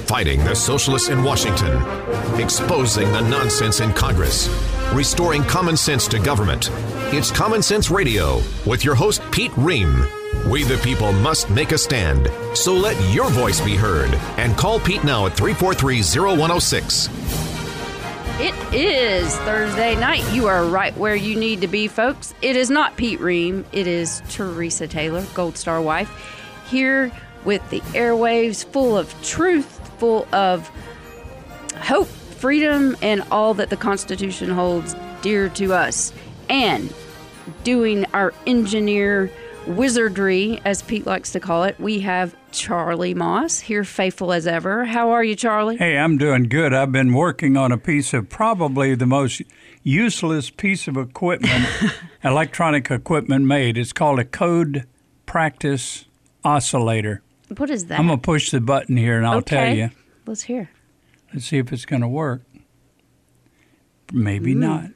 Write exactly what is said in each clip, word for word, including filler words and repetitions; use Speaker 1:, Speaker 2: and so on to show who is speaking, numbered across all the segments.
Speaker 1: Fighting the socialists in Washington, exposing the nonsense in Congress, restoring common sense to government. It's Common Sense Radio with your host, Pete Ream. We the people must make a stand, so let your voice be heard. And call Pete now at three four three, zero one zero six.
Speaker 2: It is Thursday night. You are right where you need to be, folks. It is not Pete Ream. It is Teresa Taylor, Gold Star wife, here with the airwaves full of truth, full of hope, freedom, and all that the Constitution holds dear to us. And doing our engineer wizardry, as Pete likes to call it, we have Charlie Moss here, faithful as ever. How are you, Charlie?
Speaker 3: Hey, I'm doing good. I've been working on a piece of probably the most useless piece of equipment, electronic equipment made. It's called a code practice oscillator.
Speaker 2: What is that?
Speaker 3: I'm going to push the button here and I'll
Speaker 2: okay.
Speaker 3: tell you.
Speaker 2: Let's hear.
Speaker 3: Let's see if it's going to work. Maybe
Speaker 2: Mm.
Speaker 3: not.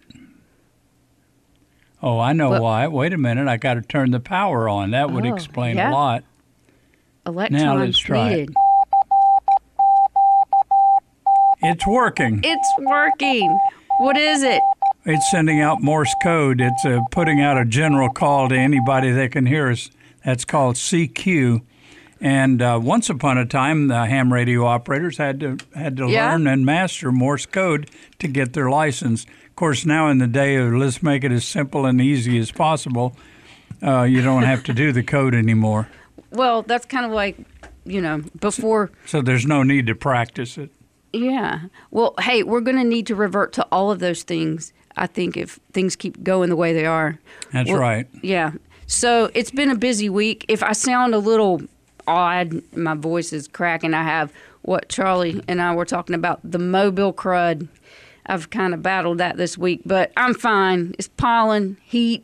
Speaker 3: Oh, I know
Speaker 2: well,
Speaker 3: why. Wait a minute. I got to turn the power on. That would
Speaker 2: oh,
Speaker 3: explain
Speaker 2: yeah.
Speaker 3: a lot.
Speaker 2: Electrons
Speaker 3: now let's try
Speaker 2: needed.
Speaker 3: it. It's working.
Speaker 2: It's working. What is it?
Speaker 3: It's sending out Morse code. It's uh, putting out a general call to anybody that can hear us. That's called C Q. And uh, once upon a time, the ham radio operators had to had to
Speaker 2: yeah.
Speaker 3: learn and master Morse code to get their license. Of course, now in the day of let's make it as simple and easy as possible, uh, you don't have to do the code anymore.
Speaker 2: Well, that's kind of like, you know, before.
Speaker 3: So there's no need to practice it.
Speaker 2: Yeah. Well, hey, we're going to need to revert to all of those things, I think, if things keep going the way they are.
Speaker 3: That's
Speaker 2: well,
Speaker 3: right.
Speaker 2: Yeah. So it's been a busy week. If I sound a little odd, my voice is cracking, I have what Charlie and I were talking about, the Mobile crud. I've kind of battled that this week, but I'm fine. It's pollen, heat,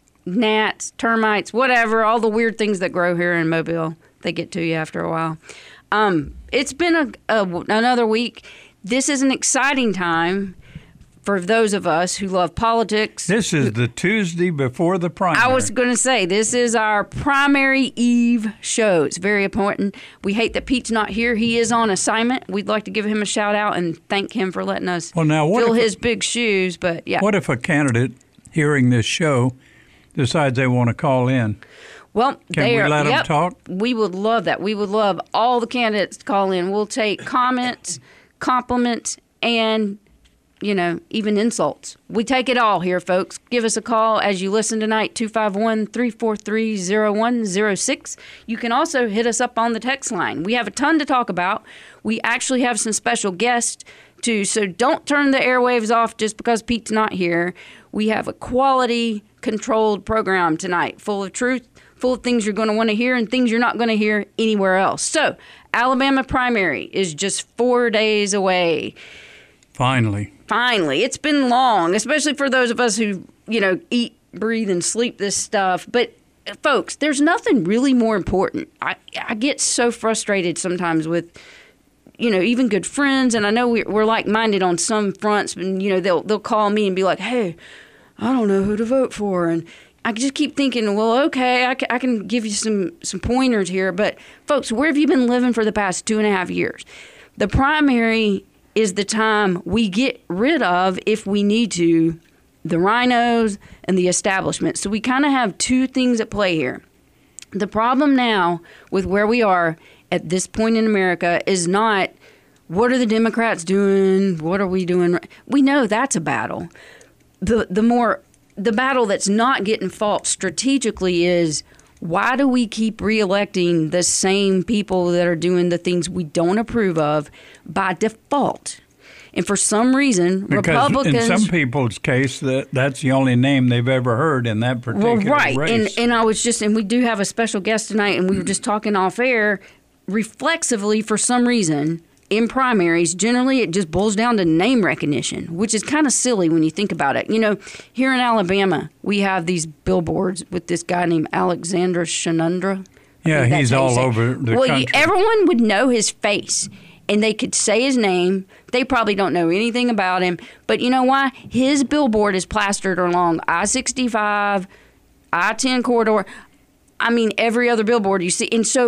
Speaker 2: gnats, termites, whatever, all the weird things that grow here in Mobile. They get to you after a while. Um, it's been a, a, another week. This is an exciting time for those of us who love politics.
Speaker 3: This is the Tuesday before the primary.
Speaker 2: I was going to say, this is our primary eve show. It's very important. We hate that Pete's not here. He is on assignment. We'd like to give him a shout out and thank him for letting us
Speaker 3: well, now, what
Speaker 2: fill
Speaker 3: if,
Speaker 2: his big shoes. But yeah.
Speaker 3: What if a candidate hearing this show decides they want to call in?
Speaker 2: Well,
Speaker 3: Can
Speaker 2: they
Speaker 3: we
Speaker 2: are,
Speaker 3: let
Speaker 2: yep,
Speaker 3: them talk?
Speaker 2: We would love that. We would love all the candidates to call in. We'll take comments, compliments, and you know, even insults. We take it all here, folks. Give us a call as you listen tonight, two five one, three four three, zero one zero six. You can also hit us up on the text line. We have a ton to talk about. We actually have some special guests, too, so don't turn the airwaves off just because Pete's not here. We have a quality, controlled program tonight, full of truth, full of things you're going to want to hear and things you're not going to hear anywhere else. So, Alabama primary is just four days away.
Speaker 3: Finally.
Speaker 2: Finally. It's been long, especially for those of us who, you know, eat, breathe, and sleep this stuff. But, folks, there's nothing really more important. I, I get so frustrated sometimes with, you know, even good friends, and I know we're, we're like-minded on some fronts, and, you know, they'll, they'll call me and be like, hey, I don't know who to vote for, and I just keep thinking, well, okay, I, c- I can give you some, some pointers here, but, folks, where have you been living for the past two and a half years? The primary is the time we get rid of, if we need to, the rhinos and the establishment. So we kind of have two things at play here. The problem now with where we are at this point in America is not, what are the Democrats doing? What are we doing? We know that's a battle. The the more the battle that's not getting fought strategically is, why do we keep reelecting the same people that are doing the things we don't approve of by default? And for some reason,
Speaker 3: because
Speaker 2: Republicans...
Speaker 3: in some people's case, that that's the only name they've ever heard in that particular
Speaker 2: well, right.
Speaker 3: race.
Speaker 2: And, and I was just... And we do have a special guest tonight, and we were just talking off air. Reflexively, for some reason, in primaries, generally it just boils down to name recognition, which is kind of silly when you think about it. You know, here in Alabama, we have these billboards with this guy named Alexander Shenundra.
Speaker 3: Yeah, he's all over the
Speaker 2: well,
Speaker 3: country.
Speaker 2: You, everyone would know his face, and they could say his name. They probably don't know anything about him. But you know why? His billboard is plastered along I sixty-five, I ten corridor. I mean, every other billboard you see. And so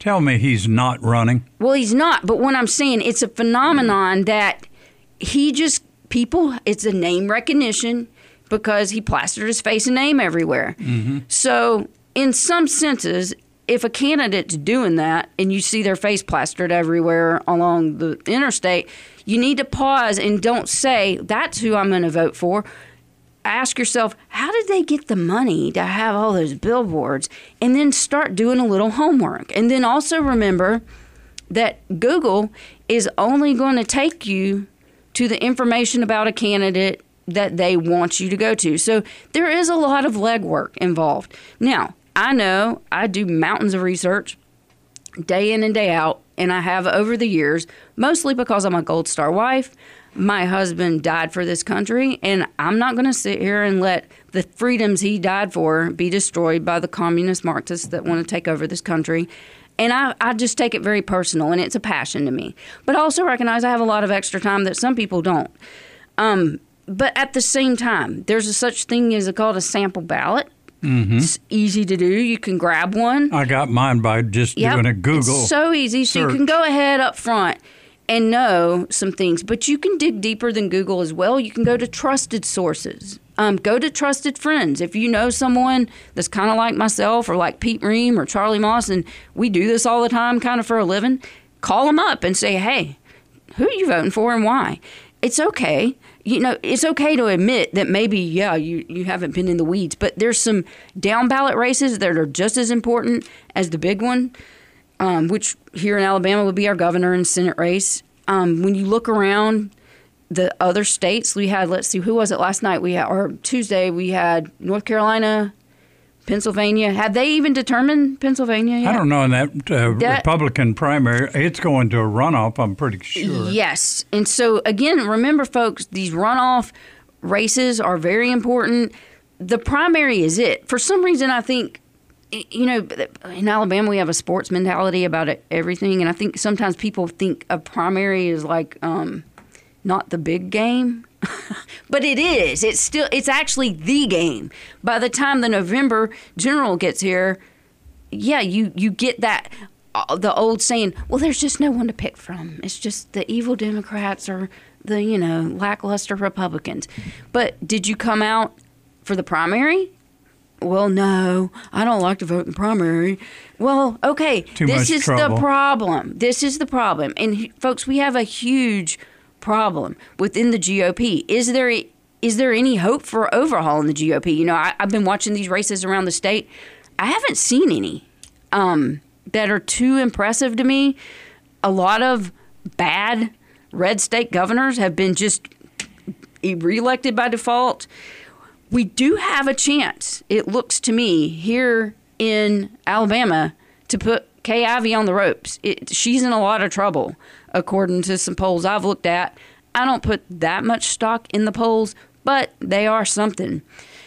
Speaker 3: Tell me he's not running.
Speaker 2: Well, he's not. But what I'm saying, it's a phenomenon that he just, people, it's a name recognition because he plastered his face and name everywhere. Mm-hmm. So in some senses, if a candidate's doing that and you see their face plastered everywhere along the interstate, you need to pause and don't say, that's who I'm going to vote for. Ask yourself, how did they get the money to have all those billboards? And then start doing a little homework. And then also remember that Google is only going to take you to the information about a candidate that they want you to go to. So there is a lot of legwork involved. Now, I know I do mountains of research day in and day out, and I have over the years, mostly because I'm a Gold Star wife. My husband died for this country, and I'm not going to sit here and let the freedoms he died for be destroyed by the communist Marxists that want to take over this country. And I, I just take it very personal, and it's a passion to me. But I also recognize I have a lot of extra time that some people don't. Um, but at the same time, there's a such thing as a, called a sample ballot. Mm-hmm. It's easy to do. You can grab one.
Speaker 3: I got mine by just yep. doing a Google
Speaker 2: It's so easy. So search. You can go ahead up front and know some things. But you can dig deeper than Google as well. You can go to trusted sources. Um, go to trusted friends. If you know someone that's kind of like myself or like Pete Ream or Charlie Moss, and we do this all the time kind of for a living, call them up and say, hey, who are you voting for and why? It's okay. You know, it's okay to admit that maybe, yeah, you, you haven't been in the weeds, but there's some down ballot races that are just as important as the big one, um, which here in Alabama would be our governor and Senate race. Um, when you look around the other states, we had, let's see, who was it last night? We had, or Tuesday, we had North Carolina, Pennsylvania. Had they even determined Pennsylvania yet?
Speaker 3: I don't know. In that, uh, that Republican primary, it's going to a runoff, I'm pretty sure.
Speaker 2: Yes. And so, again, remember, folks, these runoff races are very important. The primary is it. For some reason, I think, you know, in Alabama, we have a sports mentality about it, everything. And I think sometimes people think a primary is like um, not the big game. But it is. It's still. It's actually the game. By the time the November general gets here, yeah, you, you get that, uh, the old saying, well, there's just no one to pick from. It's just the evil Democrats or the, you know, lackluster Republicans. But did you come out for the primary? Well, no, I don't like to vote in the primary. Well, okay,
Speaker 3: Too
Speaker 2: this
Speaker 3: much
Speaker 2: is
Speaker 3: trouble.
Speaker 2: the problem. This is the problem. And, folks, we have a huge problem within the G O P. Is there is there any hope for overhaul in the G O P? You know, I, I've been watching these races around the state. I haven't seen any um, that are too impressive to me. A lot of bad red state governors have been just reelected by default. We do have a chance, it looks to me, here in Alabama to put Kay Ivey on the ropes. It, she's in a lot of trouble, according to some polls I've looked at. I don't put that much stock in the polls, but they are something.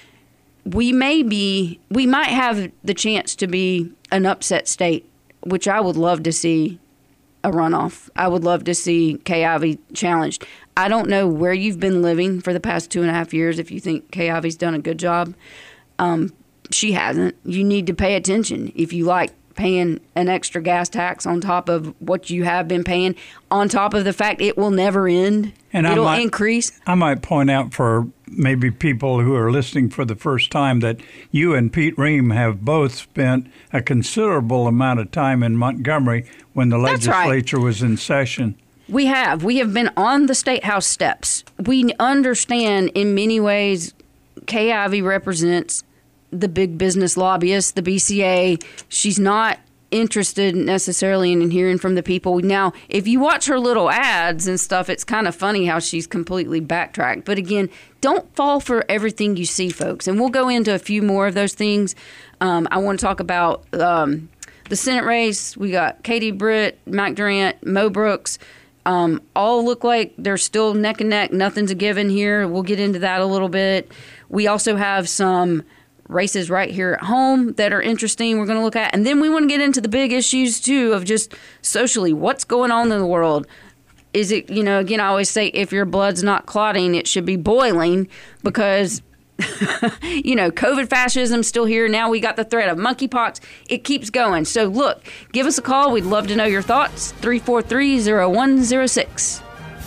Speaker 2: We may be, we might have the chance to be an upset state, which I would love to see a runoff. I would love to see Kay Ivey challenged. I don't know where you've been living for the past two and a half years if you think Kay Ivey's done a good job. Um, she hasn't. You need to pay attention if you like paying an extra gas tax on top of what you have been paying, on top of the fact it will never end.
Speaker 3: And
Speaker 2: It'll
Speaker 3: I might,
Speaker 2: increase.
Speaker 3: I might point out for maybe people who are listening for the first time that you and Pete Ream have both spent a considerable amount of time in Montgomery when the
Speaker 2: That's
Speaker 3: legislature
Speaker 2: right.
Speaker 3: was in session.
Speaker 2: We have. We have been on the State House steps. We understand in many ways Kay Ivey represents the big business lobbyists, the B C A. She's not interested necessarily in hearing from the people. Now, if you watch her little ads and stuff, it's kind of funny how she's completely backtracked. But again, don't fall for everything you see, folks. And we'll go into a few more of those things. Um, I want to talk about um, the Senate race. We got Katie Britt, Mike Durant, Mo Brooks. Um, all look like they're still neck and neck. Nothing's a given here. We'll get into that a little bit. We also have some races right here at home that are interesting we're going to look at. And then we want to get into the big issues, too, of just socially, what's going on in the world. Is it, you know, again, I always say if your blood's not clotting, it should be boiling, because you know, COVID fascism still here. Now we got the threat of monkeypox. It keeps going. So look, give us a call. We'd love to know your thoughts. three four three, zero one zero six.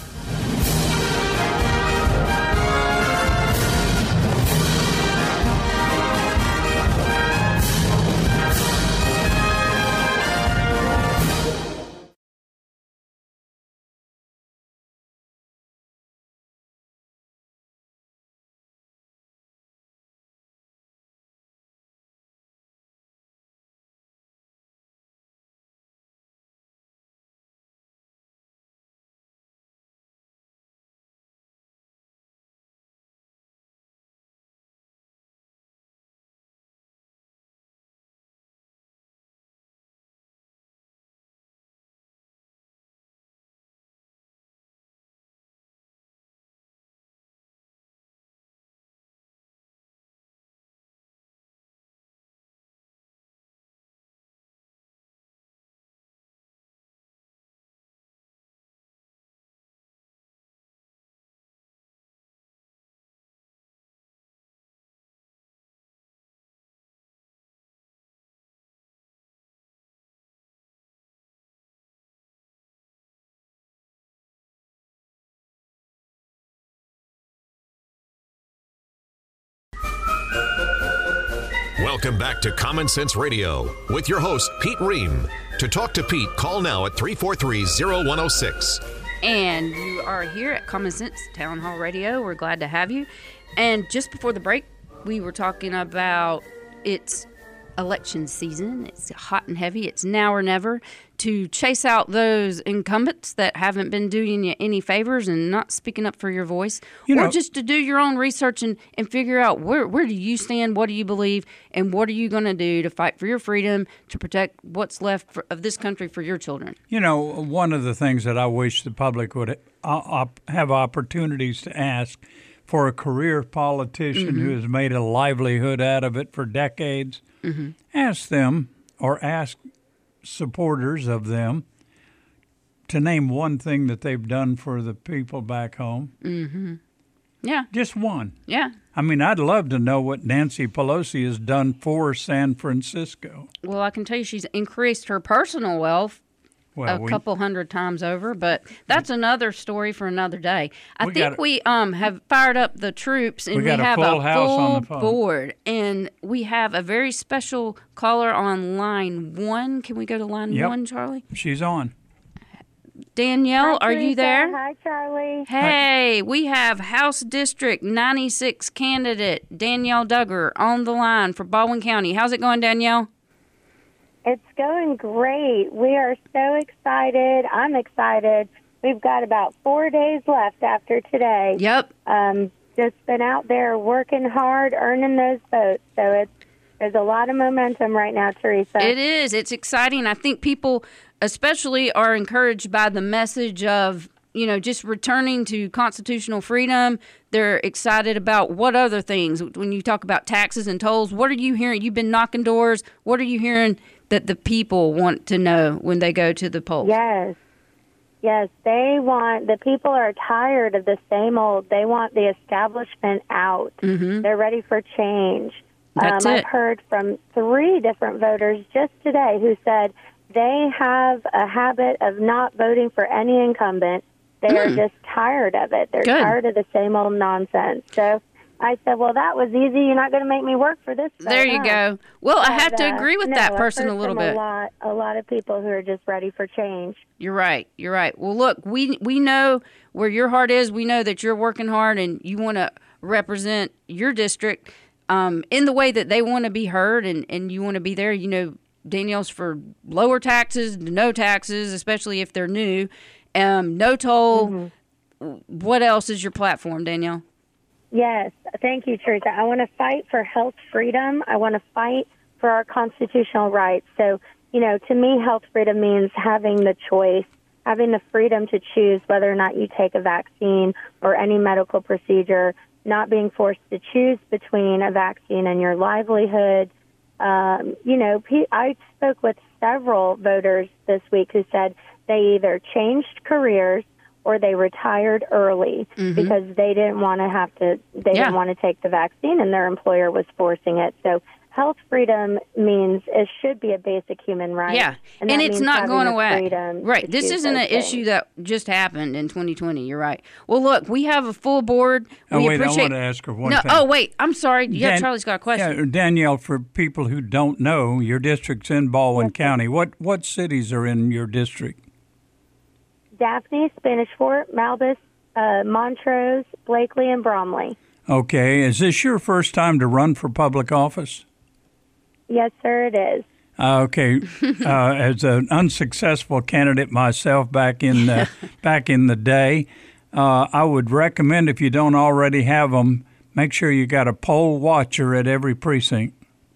Speaker 1: Welcome back to Common Sense Radio with your host, Pete Ream. To talk to Pete, call now at three four three, zero one zero six.
Speaker 2: And you are here at Common Sense Town Hall Radio. We're glad to have you. And just before the break, we were talking about it's election season. It's hot and heavy. It's now or never to chase out those incumbents that haven't been doing you any favors and not speaking up for your voice,
Speaker 3: you
Speaker 2: or
Speaker 3: know,
Speaker 2: just to do your own research and, and figure out where, where do you stand, what do you believe, and what are you going to do to fight for your freedom, to protect what's left for, of this country for your children.
Speaker 3: You know, one of the things that I wish the public would uh, op- have opportunities to ask for a career politician mm-hmm. who has made a livelihood out of it for decades, mm-hmm. ask them or ask supporters of them to name one thing that they've done for the people back home.
Speaker 2: Mm-hmm. Yeah.
Speaker 3: Just one.
Speaker 2: Yeah.
Speaker 3: I mean, I'd love to know what Nancy Pelosi has done for San Francisco.
Speaker 2: Well, I can tell you she's increased her personal wealth
Speaker 3: Well,
Speaker 2: a
Speaker 3: we,
Speaker 2: couple hundred times over, but that's another story for another day. I
Speaker 3: we
Speaker 2: think
Speaker 3: got a,
Speaker 2: we um have fired up the troops, and
Speaker 3: we,
Speaker 2: we,
Speaker 3: got
Speaker 2: have
Speaker 3: a full,
Speaker 2: a
Speaker 3: house
Speaker 2: full
Speaker 3: on the phone.
Speaker 2: board, and we have a very special caller on line one. Can we go to line
Speaker 3: Yep.
Speaker 2: one, Charlie?
Speaker 3: She's on.
Speaker 2: Danielle,
Speaker 4: Hi,
Speaker 2: are you
Speaker 4: Teresa.
Speaker 2: there?
Speaker 4: Hi, Charlie.
Speaker 2: Hey, we have House District ninety-six candidate Danielle Duggar on the line for Baldwin County. How's it going, Danielle?
Speaker 4: It's going great. We are so excited. I'm excited. We've got about four days left after today.
Speaker 2: Yep.
Speaker 4: Um, just been out there working hard, earning those votes. So it's there's a lot of momentum right now, Teresa.
Speaker 2: It is. It's exciting. I think people especially are encouraged by the message of, you know, just returning to constitutional freedom. They're excited about what other things. When you talk about taxes and tolls, what are you hearing? You've been knocking doors. What are you hearing that the people want to know when they go to the polls?
Speaker 4: Yes. Yes, they want, the people are tired of the same old. They want the establishment out.
Speaker 2: Mm-hmm.
Speaker 4: They're ready for change.
Speaker 2: That's
Speaker 4: um,
Speaker 2: it.
Speaker 4: I've heard from three different voters just today who said they have a habit of not voting for any incumbent. They mm. are just tired of it. They're
Speaker 2: Good.
Speaker 4: tired of the same old nonsense. So I said, well, that was easy. You're not going to make me work for this vote,
Speaker 2: There you
Speaker 4: huh?
Speaker 2: go. Well,
Speaker 4: But,
Speaker 2: I have to
Speaker 4: uh,
Speaker 2: agree with
Speaker 4: no,
Speaker 2: that
Speaker 4: I've
Speaker 2: person
Speaker 4: heard
Speaker 2: a little
Speaker 4: from
Speaker 2: bit.
Speaker 4: A lot, a lot of people who are just ready for change.
Speaker 2: You're right. You're right. Well, look, we we know where your heart is. We know that you're working hard and you want to represent your district um, in the way that they want to be heard, and, and you want to be there. You know, Danielle's for lower taxes, no taxes, especially if they're new, um, no toll. Mm-hmm. What else is your platform, Danielle?
Speaker 4: Yes. Thank you, Teresa. I want to fight for health freedom. I want to fight for our constitutional rights. So, you know, to me, health freedom means having the choice, having the freedom to choose whether or not you take a vaccine or any medical procedure, not being forced to choose between a vaccine and your livelihood. Um, you know, I spoke with several voters this week who said they either changed careers or they retired early
Speaker 2: Mm-hmm.
Speaker 4: because they didn't want to have to, they
Speaker 2: Yeah.
Speaker 4: didn't want to take the vaccine and their employer was forcing it. So health freedom means it should be a basic human right.
Speaker 2: Yeah,
Speaker 4: and,
Speaker 2: and
Speaker 4: that
Speaker 2: it's
Speaker 4: means
Speaker 2: not
Speaker 4: having
Speaker 2: going
Speaker 4: the
Speaker 2: away.
Speaker 4: freedom
Speaker 2: Right.
Speaker 4: to
Speaker 2: This
Speaker 4: choose
Speaker 2: isn't
Speaker 4: those
Speaker 2: an issue
Speaker 4: things.
Speaker 2: that just happened in twenty twenty. You're right. Well, look, we have a full board.
Speaker 3: Oh,
Speaker 2: We
Speaker 3: wait,
Speaker 2: appreciate...
Speaker 3: I want to ask her one
Speaker 2: no,
Speaker 3: thing.
Speaker 2: Oh, wait. I'm sorry. Yeah,
Speaker 3: Dan-
Speaker 2: Charlie's got a question.
Speaker 3: Yeah, Danielle, for people who don't know, your district's in Baldwin County. What what cities are in your district?
Speaker 4: Daphne, Spanish Fort, Malbus, uh, Montrose, Blakely, and Bromley.
Speaker 3: Okay. Is this your first time to run for public office?
Speaker 4: Yes, sir, it is.
Speaker 3: Uh, okay. Uh, as an unsuccessful candidate myself back in the, back in the day, uh, I would recommend, if you don't already have them, make sure you got a poll watcher at every precinct.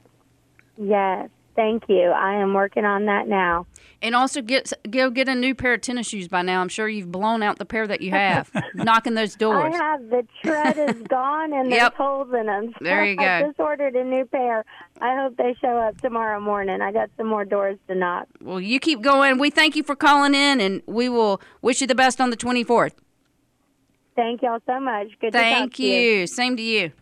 Speaker 4: Yes, thank you. I am working on that now.
Speaker 2: And also get go get a new pair of tennis shoes by now. I'm sure you've blown out the pair that you have, knocking those doors.
Speaker 4: I have. The tread is gone and there's
Speaker 2: Yep.
Speaker 4: holes in them. So
Speaker 2: There you go.
Speaker 4: I just ordered a new pair. I hope they show up tomorrow morning. I got some more doors to knock.
Speaker 2: Well, you keep going. We thank you for calling in, and we will wish you the best on the twenty-fourth.
Speaker 4: Thank y'all so much. Good to
Speaker 2: Thank
Speaker 4: talk to you.
Speaker 2: you. Same to you.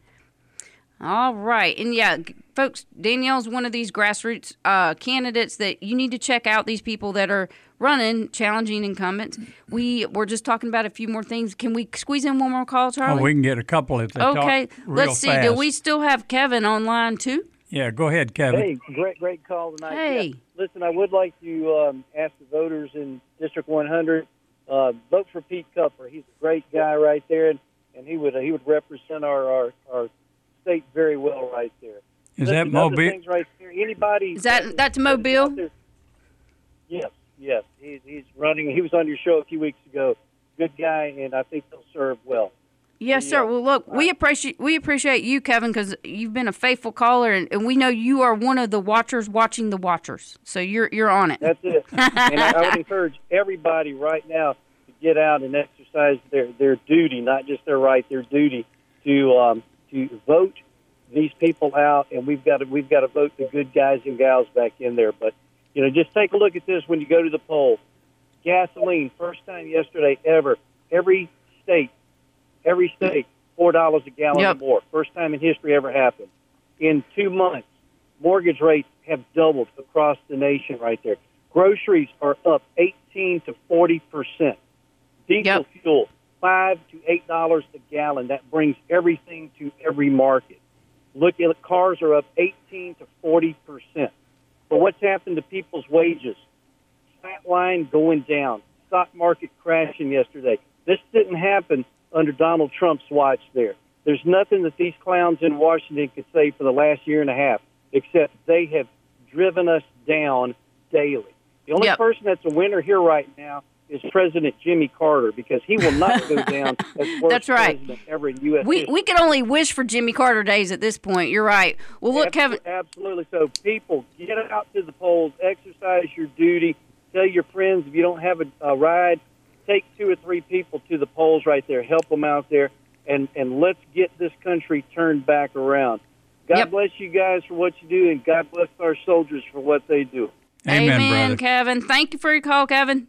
Speaker 2: All right. And yeah, g- folks, Danielle's one of these grassroots uh, candidates that you need to check out, these people that are running, challenging incumbents. We were just talking about a few more things. Can we squeeze in one more call, Charlie?
Speaker 3: Oh, we can get a couple at the
Speaker 2: Okay.
Speaker 3: top real
Speaker 2: Let's see.
Speaker 3: fast.
Speaker 2: Do we still have Kevin online, too?
Speaker 3: Yeah, go ahead, Kevin.
Speaker 5: Hey, great, great call tonight.
Speaker 2: Hey.
Speaker 5: Yeah. Listen, I would like to um, ask the voters in District one hundred, uh, vote for Pete Cupper. He's a great guy right there, and, and he would he would represent our, our, our state very well right there.
Speaker 3: Is
Speaker 5: Listen,
Speaker 3: that
Speaker 5: other
Speaker 3: Mobile?
Speaker 5: things right there. Anybody?
Speaker 2: Is that that's Mobile?
Speaker 5: Yes, yes. He's he's running. He was on your show a few weeks ago. Good guy, and I think he'll serve well.
Speaker 2: Yes, sir. Well, look, we appreciate we appreciate you, Kevin, because you've been a faithful caller, and, and we know you are one of the watchers watching the watchers. So you're you're on it.
Speaker 5: That's it. And I, I would encourage everybody right now to get out and exercise their, their duty, not just their right, their duty to um, to vote these people out. And we've got to we've got to vote the good guys and gals back in there. But you know, just take a look at this when you go to the poll. Gasoline, first time yesterday ever. Every state, every state, four dollars a gallon
Speaker 2: Yep.
Speaker 5: or more. First time in history ever happened. In two months, mortgage rates have doubled across the nation right there. Groceries are up eighteen to forty percent. Diesel
Speaker 2: Yep.
Speaker 5: fuel, five to eight dollars a gallon. That brings everything to every market. Look at cars are up eighteen to forty percent. But what's happened to people's wages? Flat line going down. Stock market crashing yesterday. This didn't happen under Donald Trump's watch there. There's nothing that these clowns in Washington could say for the last year and a half, except they have driven us down daily. The only
Speaker 2: Yep.
Speaker 5: person that's a winner here right now is President Jimmy Carter, because he will not go down as worst
Speaker 2: That's right.
Speaker 5: president ever in U S
Speaker 2: We
Speaker 5: history.
Speaker 2: we could only wish for Jimmy Carter days at this point. You're right. Well, look,
Speaker 5: Abso-
Speaker 2: Kevin.
Speaker 5: Absolutely. So, people, get out to the polls, exercise your duty. Tell your friends if you don't have a, a ride, take two or three people to the polls right there. Help them out there, and, and let's get this country turned back around. God
Speaker 2: Yep.
Speaker 5: bless you guys for what you do, and God bless our soldiers for what they do.
Speaker 3: Amen, brother.
Speaker 2: Kevin. Thank you for your call, Kevin.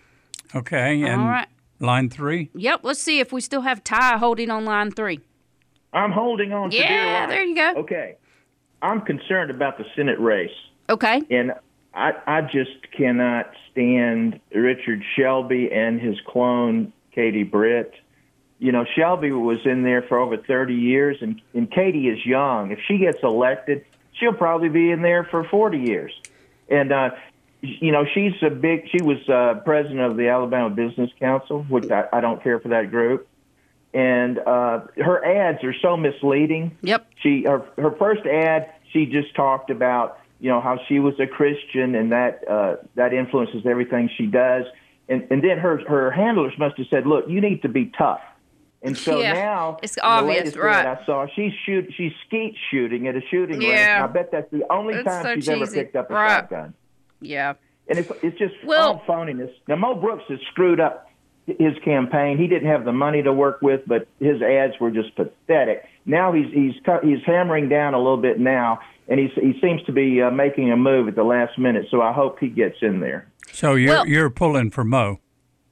Speaker 3: Okay, and
Speaker 2: All right.
Speaker 3: line three.
Speaker 2: Yep. Let's see if we still have Ty holding on line three.
Speaker 6: I'm holding on to dear
Speaker 2: Yeah,
Speaker 6: life.
Speaker 2: there you go.
Speaker 6: Okay. I'm concerned about the Senate race,
Speaker 2: Okay.
Speaker 6: and I, I just cannot stand Richard Shelby and his clone, Katie Britt. You know, Shelby was in there for over thirty years, and, and Katie is young. If she gets elected, she'll probably be in there for forty years. And, uh, you know, she's a big, she was uh, president of the Alabama Business Council, which I, I don't care for that group. And uh, her ads are so misleading.
Speaker 2: Yep.
Speaker 6: She her, her first ad, she just talked about, you know, how she was a Christian, and that uh, that influences everything she does. And and then her her handlers must have said, "Look, you need to be tough." And so
Speaker 2: Yeah,
Speaker 6: now
Speaker 2: it's
Speaker 6: the
Speaker 2: obvious,
Speaker 6: latest
Speaker 2: right.
Speaker 6: ad I saw, she's shoot she's skeet shooting at a shooting range.
Speaker 2: Yeah.
Speaker 6: And I bet that's the only
Speaker 2: It's
Speaker 6: time
Speaker 2: so
Speaker 6: she's ever
Speaker 2: cheesy.
Speaker 6: picked up a
Speaker 2: Right.
Speaker 6: shotgun.
Speaker 2: Yeah.
Speaker 6: And it's it's just
Speaker 2: Well-
Speaker 6: all phoniness. Now Mo Brooks has screwed up his campaign. He didn't have the money to work with, but his ads were just pathetic. Now he's he's cut, he's hammering down a little bit now, and he's, he seems to be uh, making a move at the last minute. So I hope he gets in there.
Speaker 3: So you're
Speaker 2: Well-
Speaker 3: you're pulling for Mo.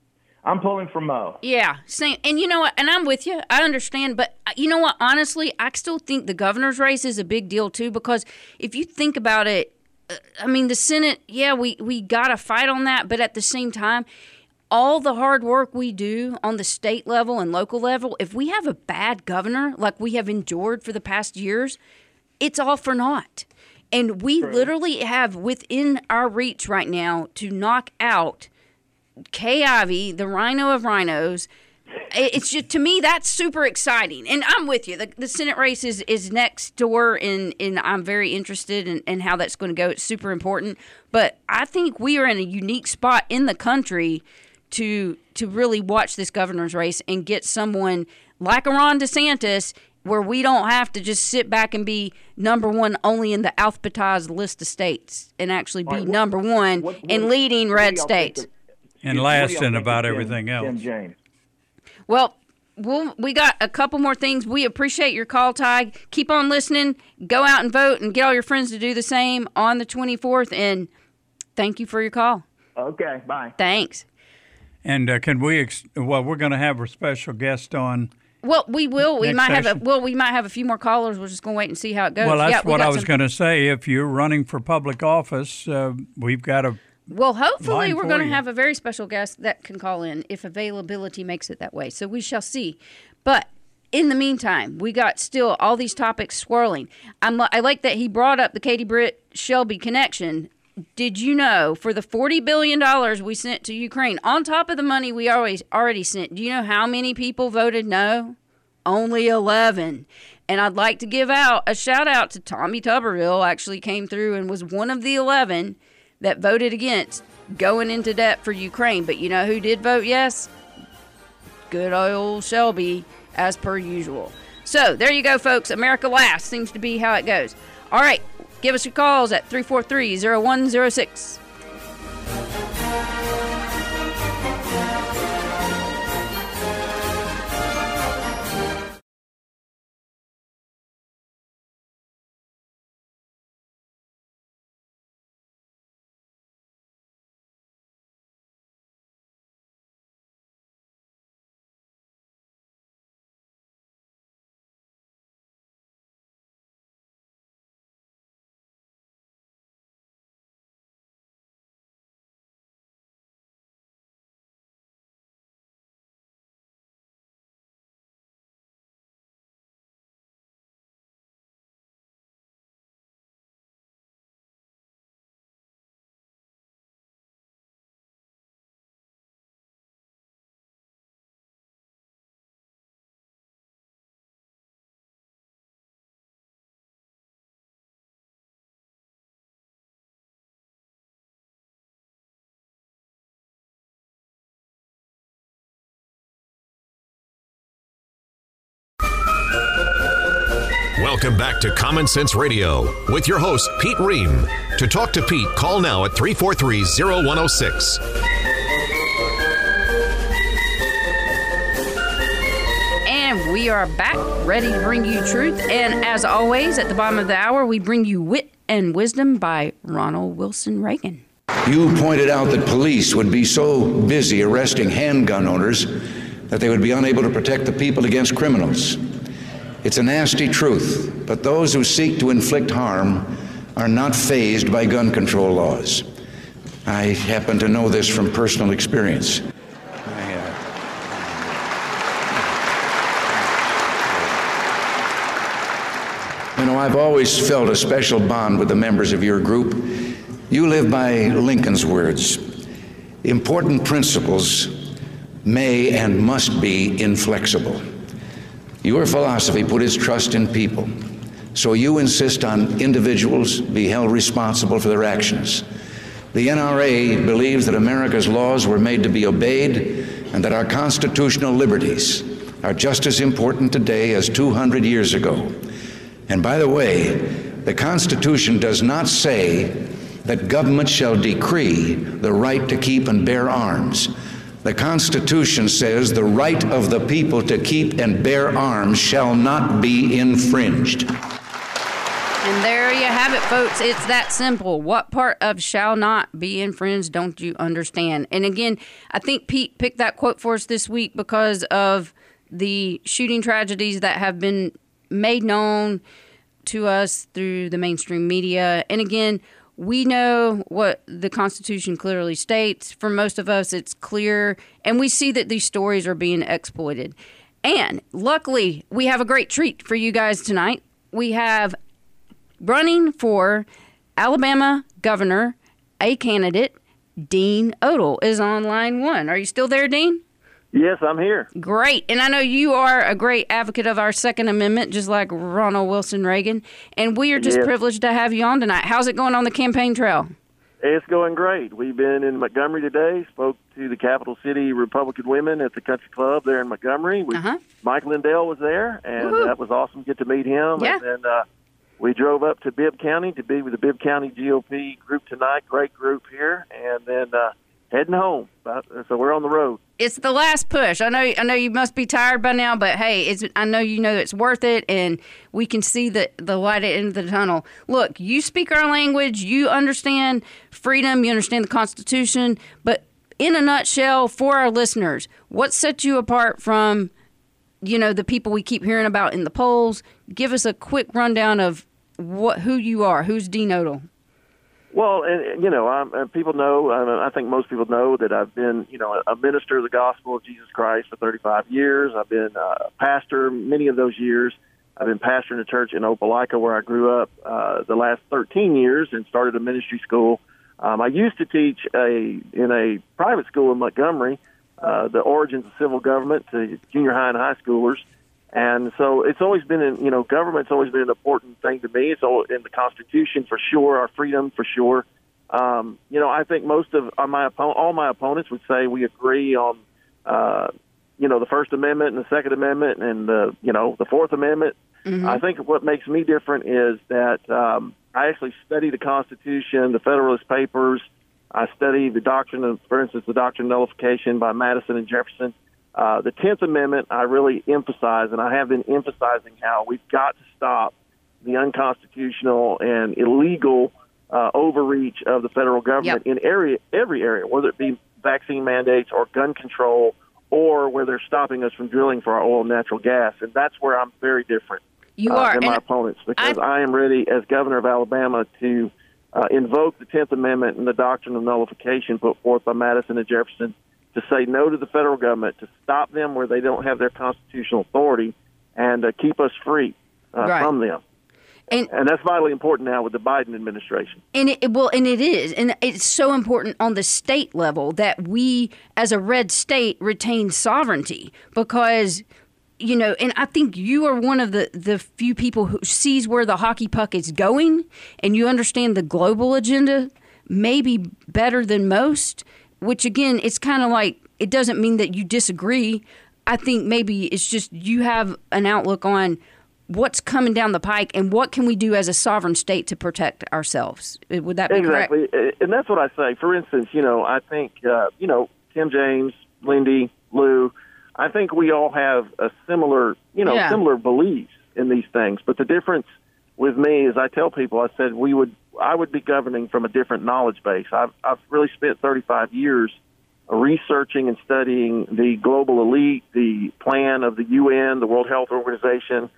Speaker 6: I'm pulling for Mo.
Speaker 2: Yeah, same. And you know what? And I'm with you. I understand. But you know what? Honestly, I still think the governor's race is a big deal, too, because if you think about it, I mean, the Senate, yeah, we, we got to fight on that. But at the same time, all the hard work we do on the state level and local level, if we have a bad governor like we have endured for the past years, it's all for naught. And we True. literally have within our reach right now to knock out Kay Ivey, the rhino of rhinos. It's just, to me, that's super exciting. And I'm with you. The, the Senate race is, is next door, and, and I'm very interested in, in how that's going to go. It's super important. But I think we are in a unique spot in the country to to really watch this governor's race and get someone like a Ron DeSantis where we don't have to just sit back and be number one only in the alphabetized list of states and actually be right, what, number one what, what, in leading red states.
Speaker 3: And last in about everything else.
Speaker 6: Tim James.
Speaker 2: Well, we'll, we got a couple more things. We appreciate your call, Ty. Keep on listening. Go out and vote and get all your friends to do the same on the twenty-fourth. And thank you for your call.
Speaker 6: Okay, bye.
Speaker 2: Thanks.
Speaker 3: And uh, can we? Ex- well, we're going to have a special guest on.
Speaker 2: Well, we will. We might
Speaker 3: session.
Speaker 2: have a. Well, we might have a few more callers. We're just going to wait and see how it goes.
Speaker 3: Well, that's
Speaker 2: yeah, we
Speaker 3: what I was
Speaker 2: some...
Speaker 3: going to say. If you're running for public office, uh, we've got a.
Speaker 2: Well, hopefully we're going to
Speaker 3: you.
Speaker 2: have a very special guest that can call in if availability makes it that way. So we shall see. But in the meantime, we got still all these topics swirling. I'm, I like that he brought up the Katie Britt Shelby connection. Did you know for the forty billion dollars we sent to Ukraine, on top of the money we always already sent, do you know how many people voted no? Only eleven. And I'd like to give out a shout out to Tommy Tuberville, actually came through and was one of the eleven that voted against going into debt for Ukraine. But you know who did vote yes? Good old Shelby, as per usual. So there you go, folks. America last seems to be how it goes. All right. Give us your calls at three four three, zero one zero six.
Speaker 1: Welcome back to Common Sense Radio with your host, Pete Ream. To talk to Pete, call now at three four three, zero one zero six.
Speaker 2: And we are back, ready to bring you truth. And as always, at the bottom of the hour, we bring you Wit and Wisdom by Ronald Wilson Reagan.
Speaker 7: You pointed out that police would be so busy arresting handgun owners that they would be unable to protect the people against criminals. It's a nasty truth, but those who seek to inflict harm are not fazed by gun control laws. I happen to know this from personal experience. I, uh... You know, I've always felt a special bond with the members of your group. You live by Lincoln's words. Important principles may and must be inflexible. Your philosophy put its trust in people, so you insist on individuals be held responsible for their actions. The N R A believes that America's laws were made to be obeyed and that our constitutional liberties are just as important today as two hundred years ago. And by the way, the Constitution does not say that government shall decree the right to keep and bear arms. The Constitution says the right of the people to keep and bear arms shall not be infringed.
Speaker 2: And there you have it, folks. It's that simple. What part of shall not be in friends don't you understand? And again, I think Pete picked that quote for us this week because of the shooting tragedies that have been made known to us through the mainstream media. And again, we know what the Constitution clearly states. For most of us, it's clear. And we see that these stories are being exploited. And luckily, we have a great treat for you guys tonight. We have running for Alabama governor, a candidate, Dean Odle, is on line one. Are you still there, Dean?
Speaker 8: Yes, I'm here.
Speaker 2: Great. And I know you are a great advocate of our Second Amendment, just like Ronald Wilson Reagan. And we are just
Speaker 8: yes.
Speaker 2: privileged to have you on tonight. How's it going on the campaign trail?
Speaker 8: It's going great. We've been in Montgomery today, spoke to the Capital City Republican women at the Country Club there in Montgomery. We,
Speaker 2: uh-huh.
Speaker 8: Mike Lindell was there, and
Speaker 2: Woo-hoo.
Speaker 8: that was awesome to get to meet him.
Speaker 2: Yeah.
Speaker 8: And then uh, we drove up to Bibb County to be with the Bibb County G O P group tonight, great group here, and then uh, heading home. So we're on the road.
Speaker 2: It's the last push. I know I know you must be tired by now, but hey, it's, I know you know it's worth it, and we can see the, the light at the end of the tunnel. Look, you speak our language. You understand freedom. You understand the Constitution. But in a nutshell, for our listeners, what sets you apart from, you know, the people we keep hearing about in the polls? Give us a quick rundown of what who you are. Who's Dean Odle?
Speaker 8: Well, and, you know, I'm, and people know, I, I think most people know that I've been, you know, a minister of the gospel of Jesus Christ for thirty-five years. I've been a pastor many of those years. I've been pastoring a church in Opelika where I grew up uh, the last thirteen years and started a ministry school. Um, I used to teach a in a private school in Montgomery, uh, the origins of civil government to junior high and high schoolers. And so it's always been, in, you know, government's always been an important thing to me. It's all in the Constitution for sure, our freedom for sure. Um, you know, I think most of my opponent, all my opponents would say we agree on, uh, you know, the First Amendment and the Second Amendment and the, you know, the Fourth Amendment. Mm-hmm. I think what makes me different is that um, I actually study the Constitution, the Federalist Papers. I study the doctrine of, for instance, the doctrine of nullification by Madison and Jefferson. Uh, the tenth Amendment, I really emphasize, and I have been emphasizing how we've got to stop the unconstitutional and illegal uh, overreach of the federal government yep. in area, every area, whether it be vaccine mandates or gun control or where they're stopping us from drilling for our oil and natural gas. And that's where I'm very different
Speaker 2: you
Speaker 8: uh,
Speaker 2: are.
Speaker 8: than my
Speaker 2: and
Speaker 8: opponents, because
Speaker 2: I...
Speaker 8: I am ready, as governor of Alabama, to uh, invoke the tenth Amendment and the doctrine of nullification put forth by Madison and Jefferson, to say no to the federal government, to stop them where they don't have their constitutional authority, and uh, keep us free uh,
Speaker 2: right.
Speaker 8: from them.
Speaker 2: And,
Speaker 8: and that's vitally important now with the Biden administration.
Speaker 2: And it, well, and it is, and it's so important on the state level that we, as a red state, retain sovereignty because, you know, and I think you are one of the, the few people who sees where the hockey puck is going, and you understand the global agenda maybe better than most. Which, again, it's kind of like, it doesn't mean that you disagree. I think maybe it's just you have an outlook on what's coming down the pike and what can we do as a sovereign state to protect ourselves. Would that be
Speaker 8: exactly.
Speaker 2: correct?
Speaker 8: Exactly. And that's what I say. For instance, you know, I think, uh, you know, Tim James, Lindy, Lou, I think we all have a similar, you know, yeah. similar beliefs in these things. But the difference with me is I tell people, I said we would, I would be governing from a different knowledge base. I've, I've really spent thirty-five years researching and studying the global elite, the plan of the U N, the World Health Organization,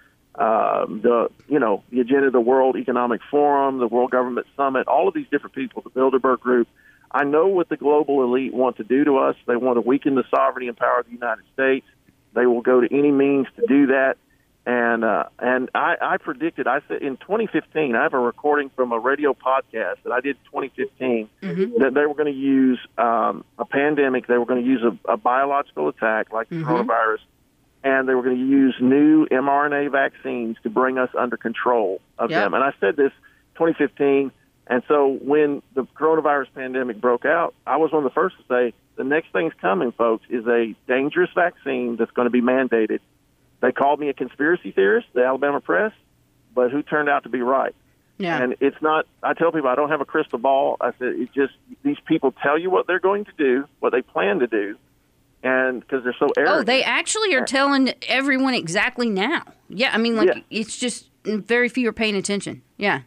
Speaker 8: um, the, you know, the agenda of the World Economic Forum, the World Government Summit, all of these different people, the Bilderberg Group. I know what the global elite want to do to us. They want to weaken the sovereignty and power of the United States. They will go to any means to do that. And uh, and I, I predicted, I said in twenty fifteen, I have a recording from a radio podcast that I did in twenty fifteen, mm-hmm. that they were going to use um, a pandemic, they were going to use a, a biological attack like mm-hmm. the coronavirus, and they were going to use new mRNA vaccines to bring us under control of yep. them. And I said this twenty fifteen, and so when the coronavirus pandemic broke out, I was one of the first to say, the next thing's coming, folks, is a dangerous vaccine that's going to be mandated. They called me a conspiracy theorist, the Alabama press, but who turned out to be right? Yeah. And it's not, I tell people I don't have a crystal ball. I said, it's just, these people tell you what they're going to do, what they plan to do, and because they're so arrogant.
Speaker 2: Oh, they actually are telling everyone exactly now. Yeah, I mean, like, yeah. it's just, very few are paying attention. Yeah.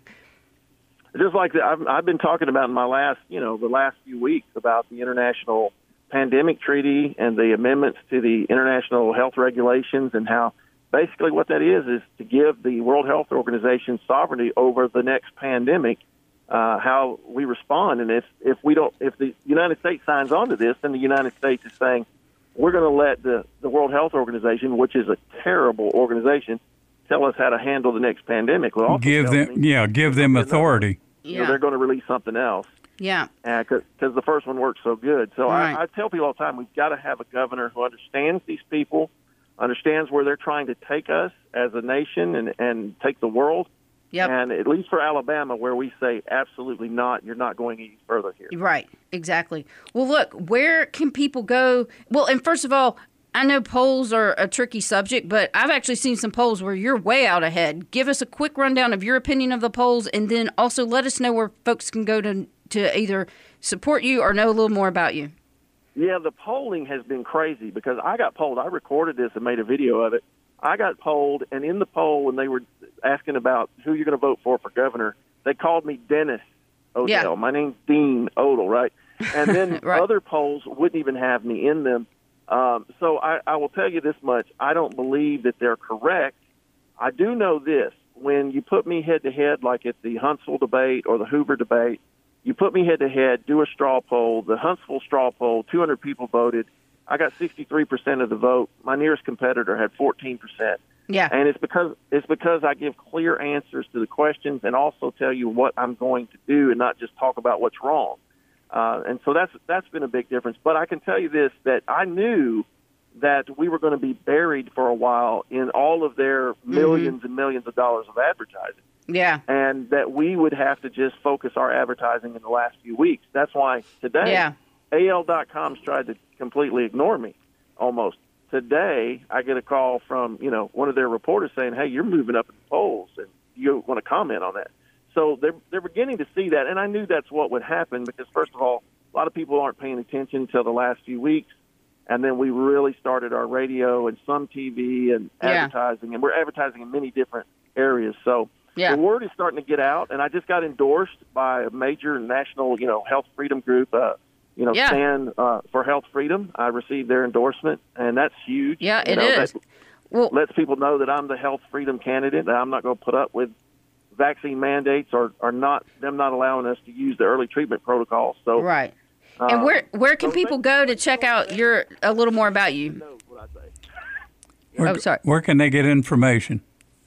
Speaker 8: Just like the, I've, I've been talking about in my last, you know, the last few weeks about the International Pandemic Treaty and the amendments to the international health regulations, and how basically what that is is to give the World Health Organization sovereignty over the next pandemic, uh, how we respond. And if, if we don't, if the United States signs on to this, then the United States is saying we're going to let the, the World Health Organization, which is a terrible organization, tell us how to handle the next pandemic. We'll
Speaker 3: give them, me, yeah, give them authority.
Speaker 8: Yeah. You know, they're going to release something else.
Speaker 2: Yeah.
Speaker 8: Because uh, the first one worked so good. So
Speaker 2: right.
Speaker 8: I, I tell people all the time, we've got to have a governor who understands these people, understands where they're trying to take us as a nation and, and take the world.
Speaker 2: Yep.
Speaker 8: And at least for Alabama, where we say, absolutely not, you're not going any further here.
Speaker 2: Right, exactly. Well, look, where can people go? Well, and first of all, I know polls are a tricky subject, but I've actually seen some polls where you're way out ahead. Give us a quick rundown of your opinion of the polls, and then also let us know where folks can go to to either support you or know a little more about you.
Speaker 8: Yeah, the polling has been crazy because I got polled. I recorded this and made a video of it. I got polled, and in the poll, when they were asking about who you're going to vote for for governor, they called me Dennis Odell.
Speaker 2: Yeah.
Speaker 8: My name's Dean Odell, right? And then
Speaker 2: right.
Speaker 8: other polls wouldn't even have me in them. Um, so I, I will tell you this much. I don't believe that they're correct. I do know this. When you put me head-to-head, like at the Huntsville debate or the Hoover debate, you put me head-to-head, do a straw poll. The Huntsville straw poll, two hundred people voted. I got sixty-three percent of the vote. My nearest competitor had fourteen percent.
Speaker 2: Yeah.
Speaker 8: And it's because it's because I give clear answers to the questions and also tell you what I'm going to do and not just talk about what's wrong. Uh, and so that's that's been a big difference. But I can tell you this, that I knew that we were going to be buried for a while in all of their millions mm-hmm. and millions of dollars of advertising.
Speaker 2: Yeah.
Speaker 8: And that we would have to just focus our advertising in the last few weeks. That's why today
Speaker 2: yeah.
Speaker 8: A L dot com's tried to completely ignore me almost. Today I get a call from, you know, one of their reporters saying, hey, you're moving up in the polls, and you want to comment on that. So they're, they're beginning to see that, and I knew that's what would happen because, first of all, a lot of people aren't paying attention until the last few weeks, and then we really started our radio and some T V and
Speaker 2: yeah.
Speaker 8: advertising, and we're advertising in many different areas. So
Speaker 2: yeah.
Speaker 8: the word is starting to get out, and I just got endorsed by a major national, you know, health freedom group, uh, you know,
Speaker 2: yeah.
Speaker 8: Stand uh, for Health Freedom. I received their endorsement, and that's huge.
Speaker 2: Yeah,
Speaker 8: you
Speaker 2: it
Speaker 8: know,
Speaker 2: is.
Speaker 8: That
Speaker 2: well,
Speaker 8: lets people know that I'm the health freedom candidate, that I'm not going to put up with vaccine mandates or, or not them not allowing us to use the early treatment protocol. So
Speaker 2: right.
Speaker 8: Uh,
Speaker 2: and where where can
Speaker 8: so
Speaker 2: people go to check out your a little more about you?
Speaker 8: Knows what I say.
Speaker 3: Where,
Speaker 2: oh, sorry.
Speaker 3: Where can they get information?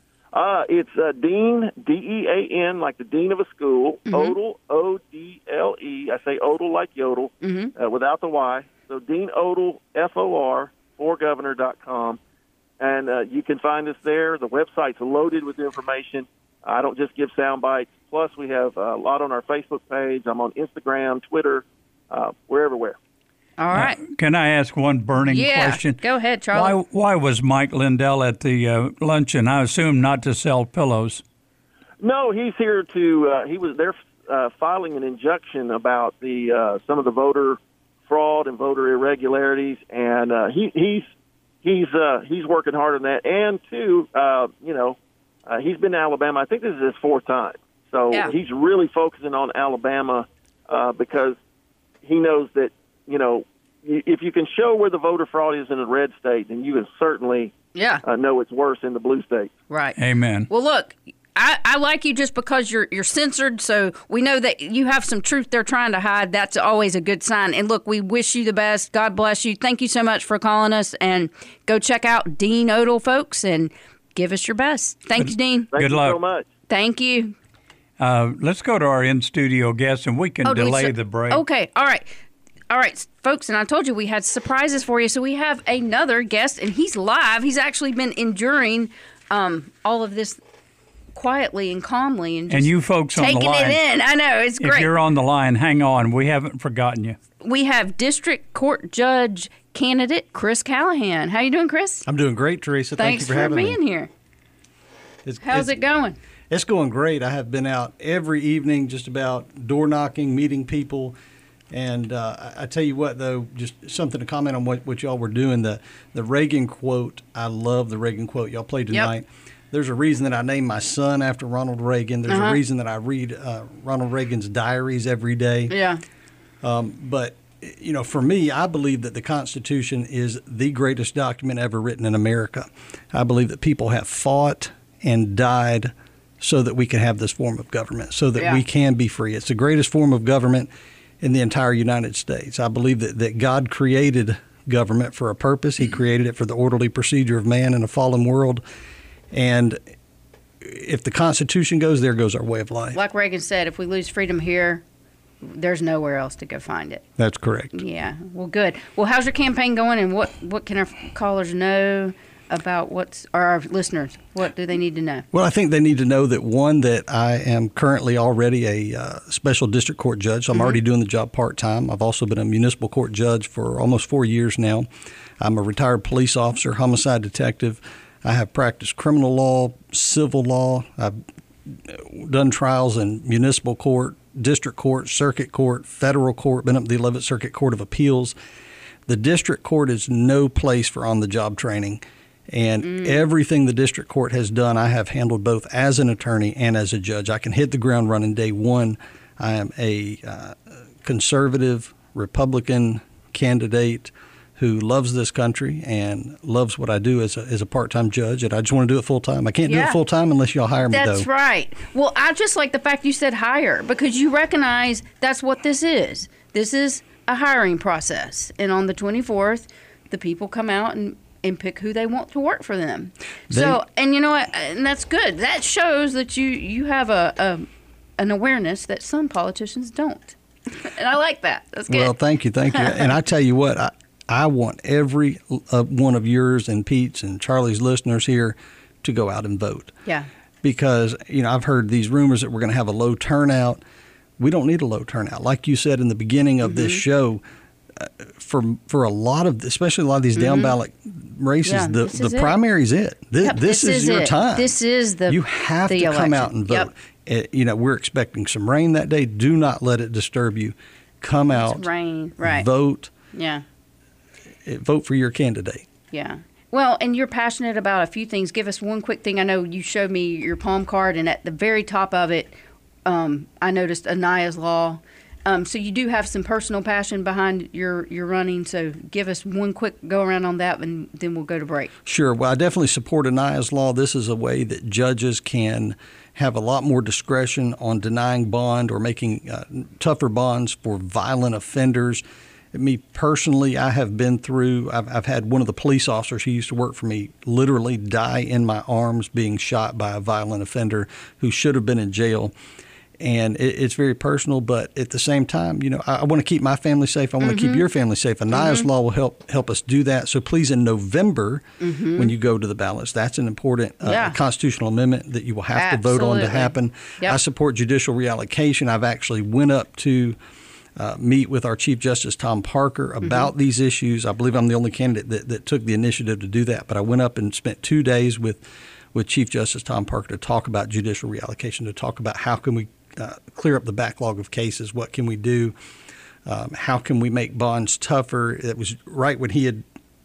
Speaker 8: Uh, it's uh, Dean, D E A N, like the dean of a school,
Speaker 2: mm-hmm.
Speaker 8: Odell, O D L E. I say Odell like Yodel,
Speaker 2: mm-hmm.
Speaker 8: uh, without the Y. So Dean Odell, F O R, for governor dot com. And uh, you can find us there. The website's loaded with information. I don't just give sound bites. Plus, we have a lot on our Facebook page. I'm on Instagram, Twitter. Uh, we're everywhere.
Speaker 2: All right.
Speaker 3: Uh, can I ask one burning
Speaker 2: yeah.
Speaker 3: question?
Speaker 2: Go ahead, Charlie.
Speaker 3: Why, why was Mike Lindell at the uh, luncheon? I assume not to sell pillows.
Speaker 8: No, he's here to. Uh, he was there uh, filing an injunction about the uh, some of the voter fraud and voter irregularities, and uh, he, he's he's uh, he's working hard on that. And two, uh, you know, uh, he's been to Alabama. I think this is his fourth time, so
Speaker 2: yeah.
Speaker 8: he's really focusing on Alabama uh, because he knows that, you know, if you can show where the voter fraud is in a red state, then you can certainly
Speaker 2: yeah.
Speaker 8: uh, know it's worse in the blue state.
Speaker 2: Right.
Speaker 3: Amen.
Speaker 2: Well, look, I, I like you just because you're you're censored, so we know that you have some truth they're trying to hide. That's always a good sign. And look, we wish you the best. God bless you. Thank you so much for calling us. And go check out Dean Odell, folks, and give us your best. Thank
Speaker 3: good,
Speaker 2: you, Dean.
Speaker 8: Thank
Speaker 3: good
Speaker 8: you
Speaker 3: luck.
Speaker 8: so much.
Speaker 2: Thank you.
Speaker 3: Uh, let's go to our in-studio guest, and we can
Speaker 2: oh,
Speaker 3: delay
Speaker 2: we,
Speaker 3: the break.
Speaker 2: Okay, all right. All right, folks, and I told you we had surprises for you. So we have another guest, and he's live. He's actually been enduring um, all of this quietly and calmly. And, just
Speaker 3: and you folks on the
Speaker 2: taking
Speaker 3: line.
Speaker 2: it in. I know, it's great.
Speaker 3: If you're on the line, hang on. We haven't forgotten you.
Speaker 2: We have District Court Judge candidate Chris Callahan. How you doing, Chris?
Speaker 9: I'm doing great, Teresa.
Speaker 2: Thanks
Speaker 9: Thank you for, having
Speaker 2: being
Speaker 9: me.
Speaker 2: here.
Speaker 9: It's,
Speaker 2: How's
Speaker 9: it's,
Speaker 2: it going?
Speaker 9: It's going great. I have been out every evening just about door knocking, meeting people. And uh, I, I tell you what, though, just something to comment on what, what y'all were doing. The the Reagan quote, I love the Reagan quote y'all played tonight.
Speaker 2: Yep.
Speaker 9: There's a reason that I named my son after Ronald Reagan. There's
Speaker 2: Uh-huh.
Speaker 9: a reason that I read uh, Ronald Reagan's diaries every day.
Speaker 2: Yeah.
Speaker 9: Um, but, you know, for me, I believe that the Constitution is the greatest document ever written in America. I believe that people have fought and died so that we can have this form of government, so that
Speaker 2: Yeah.
Speaker 9: we can be free. It's the greatest form of government in the entire United States. I believe that, that God created government for a purpose. He created it for the orderly procedure of man in a fallen world. And if the Constitution goes, there goes our way of life.
Speaker 2: Like Reagan said, if we lose freedom here, there's nowhere else to go find it.
Speaker 9: That's correct.
Speaker 2: Yeah. Well, good. Well, how's your campaign going, and what, what can our callers know about what's, or our listeners, what do they need to know?
Speaker 9: Well, I think they need to know that, one, that I am currently already a uh, special district court judge. So I'm mm-hmm. already doing the job part-time. I've also been a municipal court judge for almost four years now. I'm a retired police officer, homicide detective. I have practiced criminal law, civil law. I've done trials in municipal court, district court, circuit court, federal court, been up to the eleventh Circuit Court of Appeals. The district court is no place for on-the-job training. And mm. everything the district court has done, I have handled both as an attorney and as a judge. I can hit the ground running day one. I am a uh, conservative Republican candidate who loves this country and loves what I do as a, as a part-time judge, and I just want to do it full-time. I can't
Speaker 2: yeah.
Speaker 9: do it full-time unless y'all hire me,
Speaker 2: that's
Speaker 9: though.
Speaker 2: That's right. Well, I just like the fact you said hire, because you recognize that's what this is. This is a hiring process. And on the twenty-fourth, the people come out and, and pick who they want to work for them. They, so, and you know what? And that's good. That shows that you, you have a, a an awareness that some politicians don't. And I like that. That's good.
Speaker 9: Well, thank you. Thank you. And I tell you what, I, I want every uh, one of yours and Pete's and Charlie's listeners here to go out and vote.
Speaker 2: Yeah.
Speaker 9: Because, you know, I've heard these rumors that we're going to have a low turnout. We don't need a low turnout. Like you said in the beginning of mm-hmm. this show, uh, for for a lot of, especially a lot of these mm-hmm. down ballot races,
Speaker 2: yeah,
Speaker 9: the, the primary is it. This,
Speaker 2: yep,
Speaker 9: this, this is, is your
Speaker 2: it.
Speaker 9: time.
Speaker 2: This is the
Speaker 9: You have
Speaker 2: the
Speaker 9: to
Speaker 2: election.
Speaker 9: come out and vote.
Speaker 2: Yep.
Speaker 9: Uh, you know, we're expecting some rain that day. Do not let it disturb you. Come out.
Speaker 2: It's rain. Right.
Speaker 9: Vote.
Speaker 2: Yeah.
Speaker 9: Vote for your candidate.
Speaker 2: Yeah. Well, and you're passionate about a few things. Give us one quick thing. I know you showed me your palm card, and at the very top of it, um, I noticed Aniah's Law. Um, so you do have some personal passion behind your, your running. So give us one quick go around on that, and then we'll go to break.
Speaker 9: Sure. Well, I definitely support Aniah's Law. This is a way that judges can have a lot more discretion on denying bond or making uh, tougher bonds for violent offenders. Me personally, I have been through, I've, I've had one of the police officers who used to work for me literally die in my arms being shot by a violent offender who should have been in jail. And it, it's very personal, but at the same time, you know, I, I want to keep my family safe. I want mm-hmm. to keep your family safe. Aniah's mm-hmm. Law will help help us do that. So please, in November, mm-hmm. when you go to the ballots, that's an important uh, yeah. constitutional amendment that you will have
Speaker 2: Absolutely.
Speaker 9: to vote on to happen.
Speaker 2: Yep.
Speaker 9: I support judicial reallocation. I've actually went up to Uh, meet with our Chief Justice Tom Parker about mm-hmm. these issues. I believe I'm the only candidate that, that took the initiative to do that. But I went up and spent two days with, with Chief Justice Tom Parker to talk about judicial reallocation, to talk about how can we uh, clear up the backlog of cases, what can we do, um, how can we make bonds tougher. It was right when he had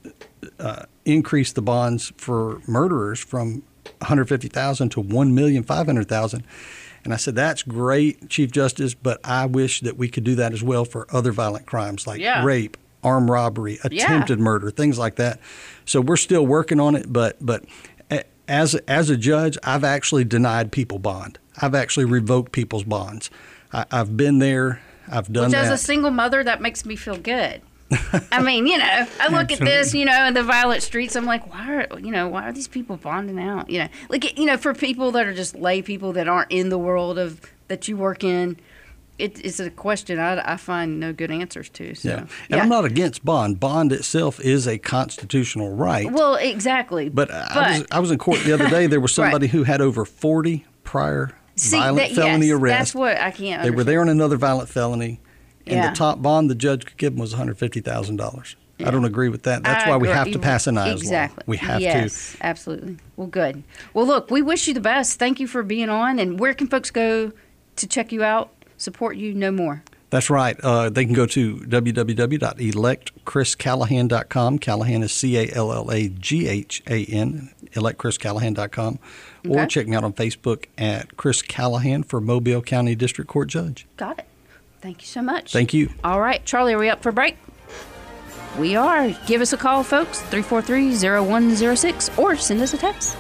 Speaker 9: uh, increased the bonds for murderers from one hundred fifty thousand dollars to one million five hundred thousand dollars. And I said, that's great, Chief Justice, but I wish that we could do that as well for other violent crimes like
Speaker 2: yeah.
Speaker 9: rape, armed robbery, attempted yeah. murder, things like that. So we're still working on it, but but as as a judge, I've actually denied people bond. I've actually revoked people's bonds. I, I've been there. I've done
Speaker 2: Which
Speaker 9: that.
Speaker 2: As a single mother, that makes me feel good. I mean, you know, I look Absolutely. at this, you know, in the violent streets. I'm like, why are, you know, why are these people bonding out? You know, like, you know, for people that are just lay people that aren't in the world of that you work in, it, it's a question I, I find no good answers to. So,
Speaker 9: yeah. And
Speaker 2: yeah.
Speaker 9: I'm not against bond. Bond itself is a constitutional right.
Speaker 2: Well, exactly.
Speaker 9: But, but I was I was in court the other day. There was somebody right. who had over forty prior
Speaker 2: See,
Speaker 9: violent
Speaker 2: that,
Speaker 9: felony
Speaker 2: yes,
Speaker 9: arrests.
Speaker 2: That's what I can't
Speaker 9: They
Speaker 2: understand.
Speaker 9: were there on another violent felony. And
Speaker 2: yeah.
Speaker 9: the top bond the judge could give them was one hundred fifty thousand dollars.
Speaker 2: Yeah.
Speaker 9: I don't agree with that. That's
Speaker 2: I
Speaker 9: why we
Speaker 2: agree.
Speaker 9: have to pass Aniah's
Speaker 2: exactly.
Speaker 9: Law. We have
Speaker 2: yes,
Speaker 9: to.
Speaker 2: Yes, absolutely. Well, good. Well, look, we wish you the best. Thank you for being on. And where can folks go to check you out, support you, know more?
Speaker 9: That's right. Uh, they can go to w w w dot elect chris callahan dot com. Callahan is C A L L A G H A N, elect chris callahan dot com. Okay. Or check me out on Facebook at Chris Callahan for Mobile County District Court Judge.
Speaker 2: Got it. Thank you so much.
Speaker 9: Thank you.
Speaker 2: All right, Charlie, are we up for break? We are. Give us a call, folks, three four three, zero one zero six, or send us a text.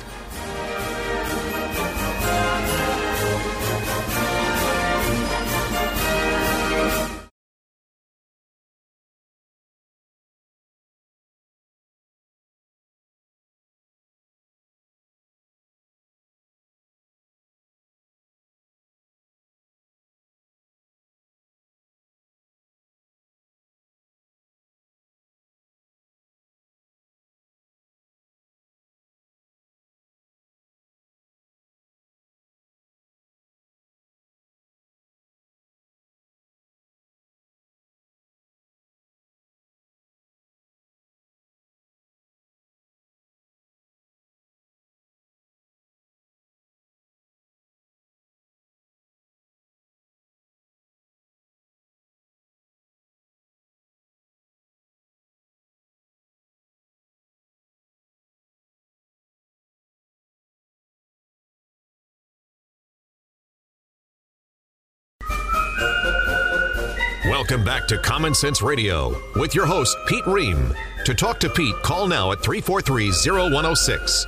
Speaker 1: Welcome back to Common Sense Radio with your host, Pete Ream. To talk to Pete, call now at three four three, zero one zero six.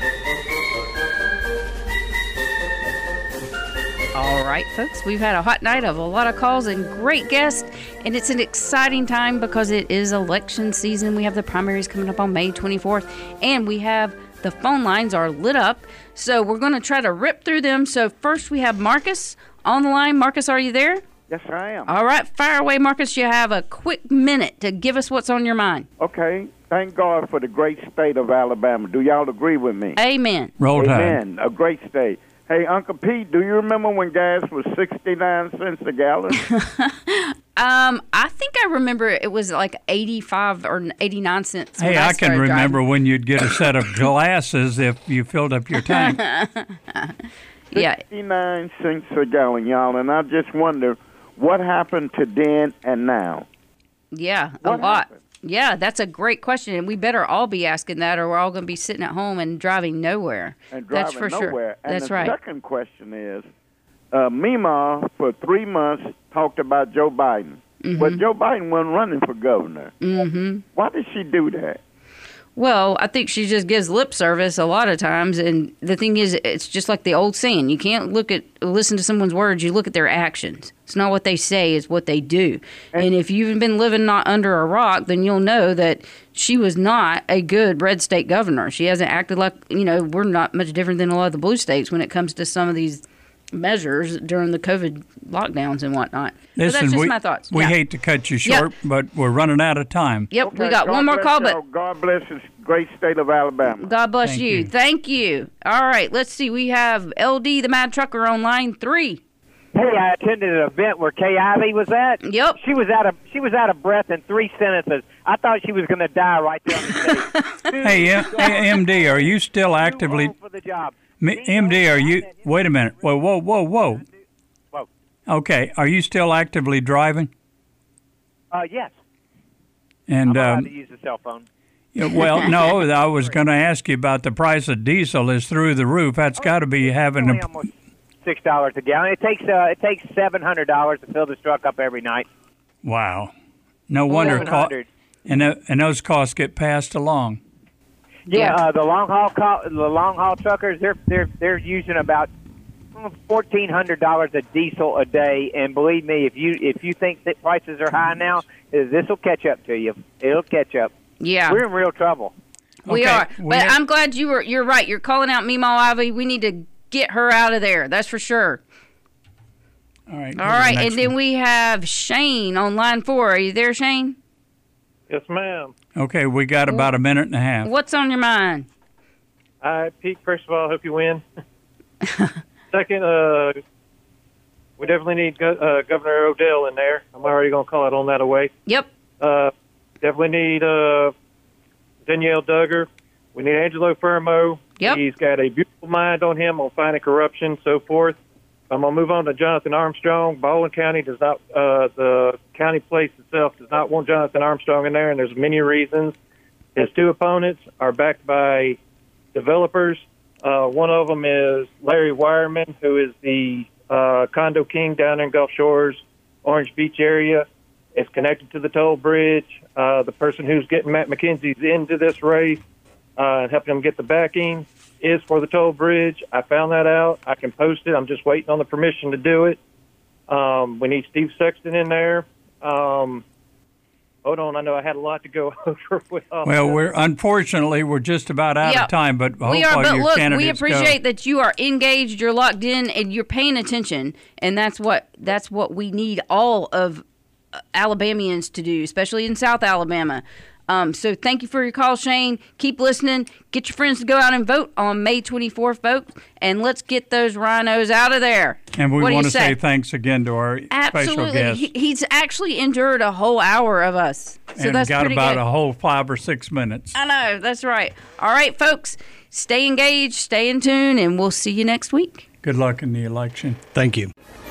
Speaker 2: All right, folks, we've had a hot night of a lot of calls and great guests, and it's an exciting time because it is election season. We have the primaries coming up on May twenty-fourth, and we have the phone lines are lit up, so we're going to try to rip through them. So first we have Marcus on the line. Marcus, are you there?
Speaker 10: Yes, I am.
Speaker 2: All right, fire away, Marcus. You have a quick minute to give us what's on your mind.
Speaker 10: Okay. Thank God for the great state of Alabama. Do y'all agree with me?
Speaker 2: Amen.
Speaker 3: Roll Tide.
Speaker 10: Amen. A great state. Hey, Uncle Pete, do you remember when gas was sixty-nine cents a gallon?
Speaker 2: um, I think I remember it was like eighty-five or eighty-nine cents.
Speaker 3: Hey, I, I can remember driving. When you'd get a set of glasses if you filled up your tank.
Speaker 2: Yeah.
Speaker 10: sixty-nine cents a gallon, y'all, and I just wonder what happened to then and now.
Speaker 2: Yeah,
Speaker 10: what
Speaker 2: a lot.
Speaker 10: Happened?
Speaker 2: Yeah, that's a great question, and we better all be asking that, or we're all going to be sitting at home and driving nowhere.
Speaker 10: And driving
Speaker 2: that's for
Speaker 10: nowhere.
Speaker 2: Sure.
Speaker 10: And
Speaker 2: that's
Speaker 10: the
Speaker 2: right.
Speaker 10: second question is, uh, Mima for three months talked about Joe Biden, mm-hmm. but Joe Biden wasn't running for governor.
Speaker 2: Mm-hmm.
Speaker 10: Why did she do that?
Speaker 2: Well, I think she just gives lip service a lot of times, and the thing is, it's just like the old saying: you can't look at, listen to someone's words; you look at their actions. It's not what they say; it's what they do. And, and if you've been living not under a rock, then you'll know that she was not a good red state governor. She hasn't acted like, you know, we're not much different than a lot of the blue states when it comes to some of these measures during the COVID lockdowns and whatnot.
Speaker 3: Listen,
Speaker 2: so that's just
Speaker 3: we,
Speaker 2: my thoughts.
Speaker 3: We
Speaker 2: yeah.
Speaker 3: hate to cut you short, yep. but we're running out of time.
Speaker 2: Yep,
Speaker 10: okay,
Speaker 2: we got
Speaker 10: God
Speaker 2: one more call,
Speaker 10: y'all.
Speaker 2: but
Speaker 10: God bless this great state of Alabama.
Speaker 2: God bless
Speaker 3: Thank
Speaker 2: you.
Speaker 3: you.
Speaker 2: Thank you. All right, let's see. We have L D, the Mad Trucker, on line three.
Speaker 11: Hey, I attended an event where Kay Ivey was at.
Speaker 2: Yep.
Speaker 11: She was out of she was out of breath in three sentences. I thought she was going to die right there on the stage.
Speaker 3: Hey, M- M D, are you still actively?
Speaker 11: For the job.
Speaker 3: M D, are you? Wait a minute. Whoa, whoa, whoa, whoa.
Speaker 11: Whoa.
Speaker 3: Okay, are you still actively driving?
Speaker 11: Uh, yes.
Speaker 3: And
Speaker 11: I'm allowed
Speaker 3: um,
Speaker 11: to use the cell phone.
Speaker 3: Yeah, well, no, I was going to ask you about the price of diesel is through the roof. That's got to be having
Speaker 11: Only
Speaker 3: a
Speaker 11: almost six dollars a gallon. It takes uh, it takes seven hundred dollars to fill this truck up every night.
Speaker 3: wow. No wonder, co- and uh, and those costs get passed along.
Speaker 11: Yeah, uh, the long haul co- the long haul truckers they're they're they're using about fourteen hundred dollars a diesel a day, and believe me, if you if you think that prices are high now, this will catch up to you. It'll catch up.
Speaker 2: Yeah,
Speaker 11: we're in real trouble.
Speaker 2: We
Speaker 3: okay.
Speaker 2: are,
Speaker 3: we
Speaker 2: but
Speaker 3: have-
Speaker 2: I'm glad you were. You're right. You're calling out Mima Ivey. We need to get her out of there. That's for sure.
Speaker 3: All right.
Speaker 2: All right,
Speaker 3: the
Speaker 2: and then
Speaker 3: one.
Speaker 2: we have Shane on line four. Are you there, Shane?
Speaker 12: Yes, ma'am.
Speaker 3: Okay, we got about a minute and a half.
Speaker 2: What's on your mind?
Speaker 12: All right, Pete, first of all, I hope you win. Second, uh, we definitely need Go- uh, Governor Odell in there. I'm already going to call it on that away.
Speaker 2: Yep.
Speaker 12: Uh, definitely need uh, Danielle Duggar. We need Angelo Fermo.
Speaker 2: Yep.
Speaker 12: He's got a beautiful mind on him on fighting corruption, so forth. I'm going to move on to Jonathan Armstrong. Baldwin County does not, uh, the county place itself does not want Jonathan Armstrong in there, and there's many reasons. His two opponents are backed by developers. Uh, one of them is Larry Wireman, who is the uh, condo king down in Gulf Shores, Orange Beach area. It's connected to the toll bridge. Uh, the person who's getting Matt McKenzie's into this race uh, and helping him get the backing is for the toll bridge. I found that out. I can post it. I'm just waiting on the permission to do it. Um, we need Steve Sexton in there. Um, hold on. I know I had a lot to go over with all
Speaker 3: Well,
Speaker 12: that.
Speaker 3: we're unfortunately we're just about out
Speaker 2: Yeah,
Speaker 3: of time, but hopefully
Speaker 2: we are, but
Speaker 3: your
Speaker 2: look,
Speaker 3: candidates
Speaker 2: we appreciate
Speaker 3: go.
Speaker 2: that you are engaged, you're locked in, and you're paying attention, and that's what that's what we need all of Alabamians to do, especially in South Alabama. Um, so thank you for your call, Shane. Keep listening. Get your friends to go out and vote on May twenty-fourth, folks, and let's get those rhinos out of there.
Speaker 3: And we
Speaker 2: What do
Speaker 3: want
Speaker 2: you
Speaker 3: to say?
Speaker 2: say
Speaker 3: thanks again to our
Speaker 2: Absolutely.
Speaker 3: special guest.
Speaker 2: He, he's actually endured a whole hour of us. So
Speaker 3: and
Speaker 2: that's
Speaker 3: got
Speaker 2: pretty
Speaker 3: about
Speaker 2: good.
Speaker 3: a whole five or six minutes.
Speaker 2: I know. That's right. All right, folks. Stay engaged, stay in tune, and we'll see you next week.
Speaker 3: Good luck in the election.
Speaker 9: Thank you.